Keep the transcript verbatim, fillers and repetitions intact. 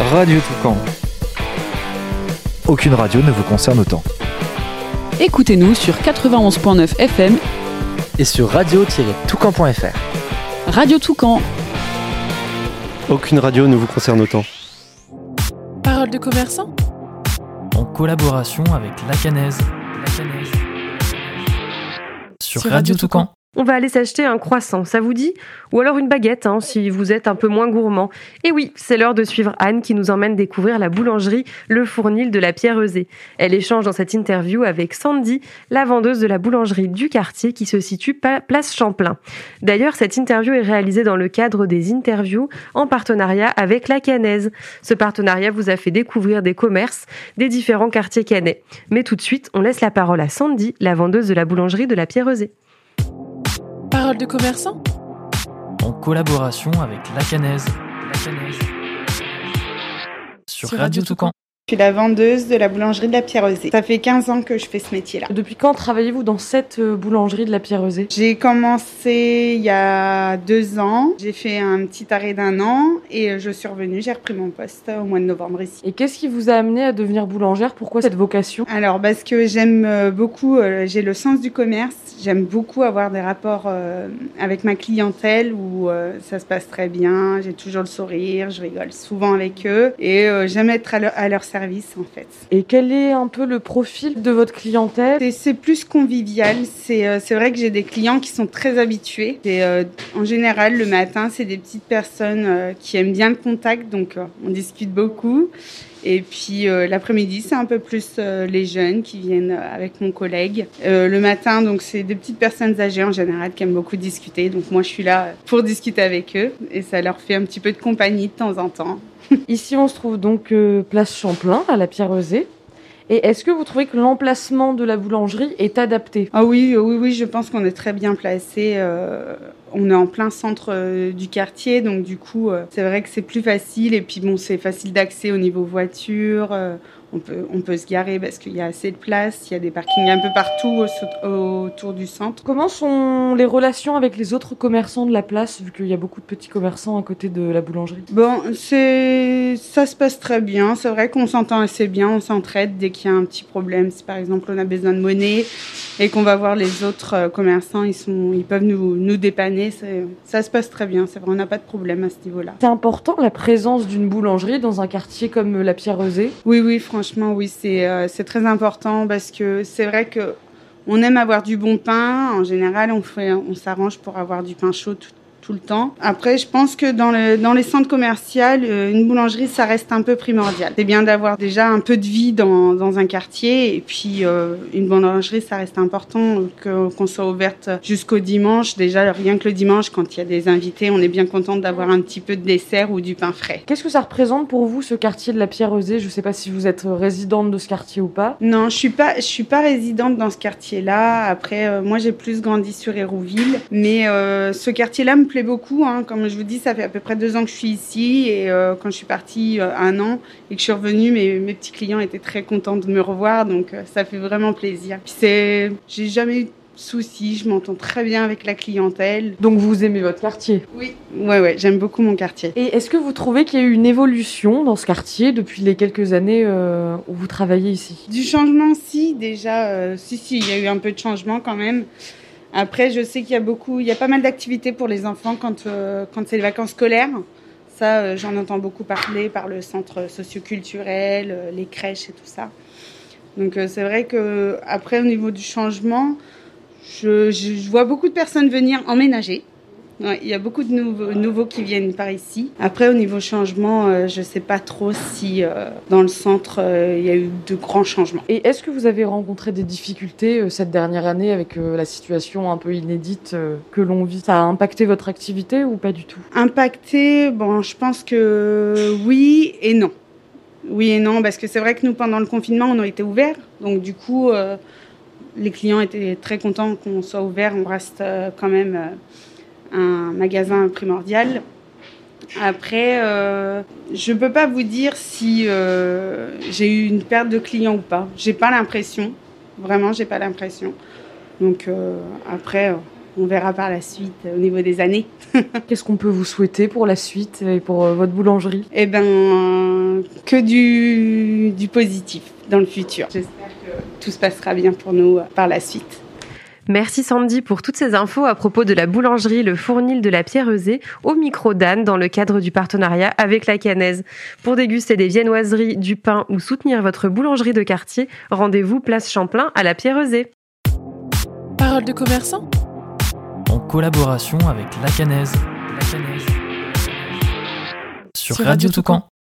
Radio Toucan. Aucune radio ne vous concerne autant. Écoutez-nous sur quatre-vingt-onze virgule neuf F M et sur radio tiret toucan point f r. Radio Toucan. Aucune radio ne vous concerne autant. Parole de commerçant. En collaboration avec La Canaise. La Canaise. Sur, sur Radio Toucan. On va aller s'acheter un croissant, ça vous dit ? Ou alors une baguette, hein, si vous êtes un peu moins gourmand. Et oui, c'est l'heure de suivre Anne qui nous emmène découvrir la boulangerie Le Fournil de la Pierre-Eusée. Elle échange dans cette interview avec Sandy, la vendeuse de la boulangerie du quartier qui se situe place Champlain. D'ailleurs, cette interview est réalisée dans le cadre des interviews en partenariat avec La Canaise. Ce partenariat vous a fait découvrir des commerces des différents quartiers canais. Mais tout de suite, on laisse la parole à Sandy, la vendeuse de la boulangerie de la Pierre-Eusée. Parole de commerçant. En collaboration avec La Canaise. La Canaise. Sur, sur Radio Toucan. Je suis la vendeuse de la boulangerie de la Pierre-Eusée. Ça fait quinze ans que je fais ce métier-là. Depuis quand travaillez-vous dans cette boulangerie de la Pierre-Eusée ? J'ai commencé il y a deux ans. J'ai fait un petit arrêt d'un an et je suis revenue. J'ai repris mon poste au mois de novembre ici. Et qu'est-ce qui vous a amené à devenir boulangère ? Pourquoi cette vocation ? Alors, parce que j'aime beaucoup, euh, j'ai le sens du commerce. J'aime beaucoup avoir des rapports euh, avec ma clientèle où euh, ça se passe très bien. J'ai toujours le sourire, je rigole souvent avec eux et euh, j'aime être à leur, à leur service en fait. Et quel est un peu le profil de votre clientèle ? C'est, c'est plus convivial. C'est, euh, c'est vrai que j'ai des clients qui sont très habitués. Et, euh, en général, le matin, c'est des petites personnes euh, qui aiment bien le contact, donc euh, on discute beaucoup. Et puis euh, l'après-midi, c'est un peu plus euh, les jeunes qui viennent euh, avec mon collègue. Euh, le matin, donc c'est des petites personnes âgées en général qui aiment beaucoup discuter. Donc moi, je suis là pour discuter avec eux et ça leur fait un petit peu de compagnie de temps en temps. Ici, on se trouve donc euh, place Champlain, à la Pierre-Eusée. Et est-ce que vous trouvez que l'emplacement de la boulangerie est adapté ? Ah oui, oui, oui, je pense qu'on est très bien placé. Euh, on est en plein centre euh, du quartier, donc du coup, euh, c'est vrai que c'est plus facile. Et puis bon, c'est facile d'accès au niveau voiture. Euh, on peut, on peut se garer parce qu'il y a assez de place. Il y a des parkings un peu partout au, au, autour du centre. Comment sont les relations avec les autres commerçants de la place, vu qu'il y a beaucoup de petits commerçants à côté de la boulangerie ? Bon, c'est, ça se passe très bien. C'est vrai qu'on s'entend assez bien, on s'entraide dès qu'il y a un petit problème. Si par exemple on a besoin de monnaie et qu'on va voir les autres commerçants, ils, sont, ils peuvent nous, nous dépanner. C'est, ça se passe très bien. C'est vrai, on n'a pas de problème à ce niveau-là. C'est important la présence d'une boulangerie dans un quartier comme la Pierre-Eusée ? Oui, oui, franchement. Franchement, oui, c'est, euh, c'est très important parce que c'est vrai que on aime avoir du bon pain. En général, on, fait, on s'arrange pour avoir du pain chaud tout, tout le temps. Après, je pense que dans, le, dans les centres commerciaux, euh, une boulangerie, ça reste un peu primordial. C'est bien d'avoir déjà un peu de vie dans, dans un quartier. Et puis, euh, une boulangerie, ça reste important que, qu'on soit ouverte jusqu'au dimanche. Déjà, rien que le dimanche, quand il y a des invités, on est bien contente d'avoir un petit peu de dessert ou du pain frais. Qu'est-ce que ça représente pour vous, ce quartier de la Pierre-Eusée ? Je ne sais pas si vous êtes résidente de ce quartier ou pas. Non, je suis pas, je suis pas résidente dans ce quartier-là. Après, euh, moi, j'ai plus grandi sur Hérouville. Mais euh, ce quartier-là me plaît beaucoup, hein. Comme je vous dis, ça fait à peu près deux ans que je suis ici et euh, quand je suis partie euh, un an et que je suis revenue, mes, mes petits clients étaient très contents de me revoir, donc euh, ça fait vraiment plaisir. Puis c'est, j'ai jamais eu de soucis, je m'entends très bien avec la clientèle. Donc vous aimez votre quartier ? Oui, ouais, ouais, j'aime beaucoup mon quartier. Et est-ce que vous trouvez qu'il y a eu une évolution dans ce quartier depuis les quelques années euh, où vous travaillez ici ? Du changement, si, déjà, euh, si, si, il y a eu un peu de changement quand même. Après, je sais qu'il y a beaucoup, il y a pas mal d'activités pour les enfants quand, euh, quand c'est les vacances scolaires. Ça, euh, j'en entends beaucoup parler par le centre socioculturel, euh, les crèches et tout ça. Donc, euh, c'est vrai que après, au niveau du changement, je, je, je vois beaucoup de personnes venir emménager. Ouais, il y a beaucoup de nouveaux, nouveaux qui viennent par ici. Après, au niveau changement, euh, je ne sais pas trop si euh, dans le centre, euh, il y a eu de grands changements. Et est-ce que vous avez rencontré des difficultés euh, cette dernière année avec euh, la situation un peu inédite euh, que l'on vit ? Ça a impacté votre activité ou pas du tout ? Impacté, bon, je pense que oui et non. Oui et non, parce que c'est vrai que nous, pendant le confinement, on a été ouverts. Donc du coup, euh, les clients étaient très contents qu'on soit ouverts. On reste euh, quand même... Euh, un magasin primordial. Après, euh, je ne peux pas vous dire si euh, j'ai eu une perte de clients ou pas. J'ai pas l'impression. Vraiment, j'ai pas l'impression. Donc euh, après, euh, on verra par la suite au niveau des années. Qu'est-ce qu'on peut vous souhaiter pour la suite et pour euh, votre boulangerie ? Eh ben, euh, que du, du positif dans le futur. J'espère que tout se passera bien pour nous euh, par la suite. Merci Sandy pour toutes ces infos à propos de la boulangerie Le Fournil de la Pierre-Eusée au micro d'Anne dans le cadre du partenariat avec la Canaise. Pour déguster des viennoiseries, du pain ou soutenir votre boulangerie de quartier, rendez-vous place Champlain à la Pierre-Eusée. Parole de commerçant ? En collaboration avec la Canaise. La Canaise. Sur, Sur Radio Radio Toucan.